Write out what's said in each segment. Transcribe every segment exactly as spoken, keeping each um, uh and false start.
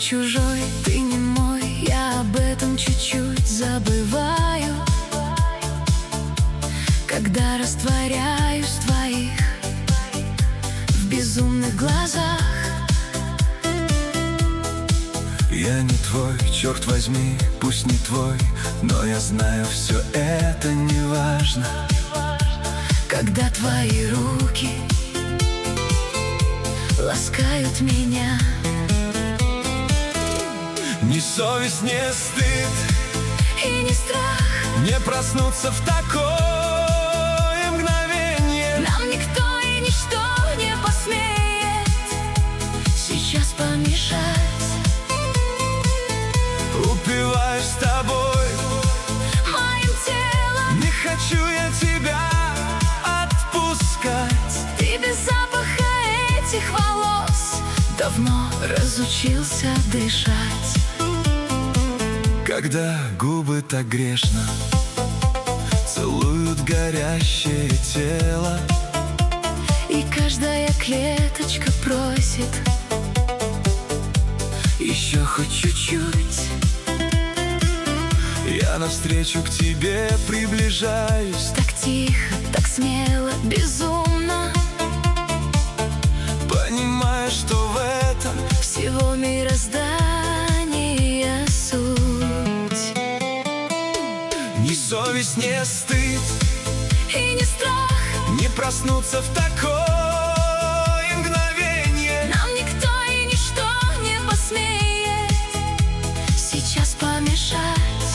чужой, ты не мой. Я об этом чуть-чуть забываю, когда растворяюсь в твоих, в безумных глазах. Я не твой, черт возьми, пусть не твой, но я знаю, все это не важно, когда твои руки ласкают меня. Ни совесть, ни стыд и ни страх не проснуться в такое мгновение. Нам никто и ничто не посмеет сейчас помешать. Упиваюсь с тобой, моим телом. не хочу я тебя отпускать. Ты без запаха этих волос давно разучился дышать. Когда губы так грешно целуют горящее тело, и каждая клеточка просит еще хоть чуть-чуть, я навстречу к тебе приближаюсь. так тихо, так смело, безумно, понимая, что в этом всего мироздания суть. ни совесть, ни стыд И не страх не проснуться в такое мгновение. нам никто и ничто не посмеет сейчас помешать.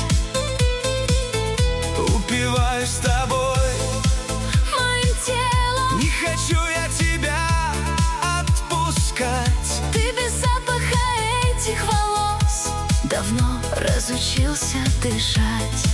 Упиваюсь с тобой, Моим телом. не хочу я тебя отпускать. Ты без запаха этих волос давно разучился дышать.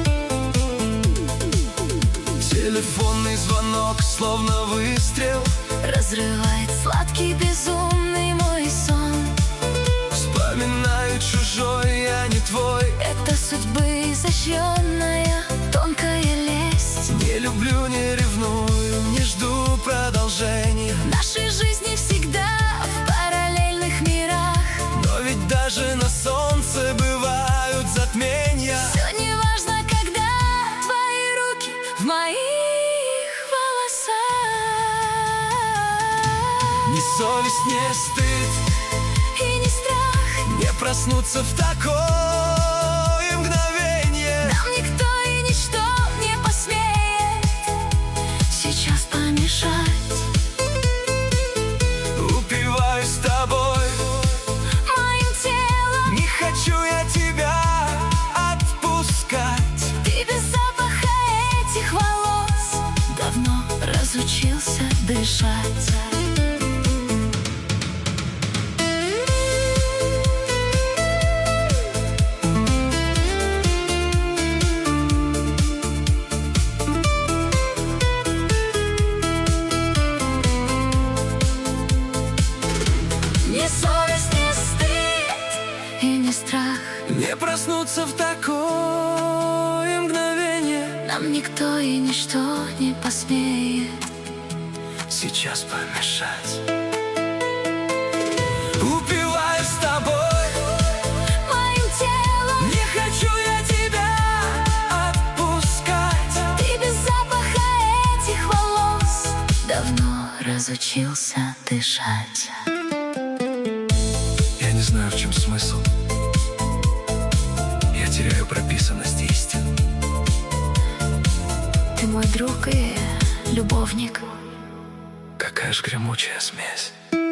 Телефонный звонок, словно выстрел, Разрывает сладкий, безумный мой сон. вспоминаю чужой, я не твой. Это судьбы изощренная, тонкая лесть. Не люблю, не ревную, не жду продолжения. В нашей жизни всегда в параллельных мирах. Но ведь даже на солнце бывают затмения. Все не важно, когда твои руки в моих волосах. Ни совесть, ни стыд И не страх не проснуться в такое мгновение. нам никто и ничто не посмеет сейчас помешать. Упиваюсь с тобой, Моим телом. не хочу я тебя отпускать. Ты без запаха этих волос давно разучился дышать. Ни совесть, ни стыд и ни страх Не проснуться в такое мгновение. нам никто и ничто не посмеет Сейчас помешать. Упиваюсь с тобой, моим телом. не хочу я тебя отпускать. Ты без запаха этих волос давно разучился дышать. Я не знаю, в чем смысл. Я теряю прописанность истин. Ты мой друг и любовник. Какая ж гремучая смесь.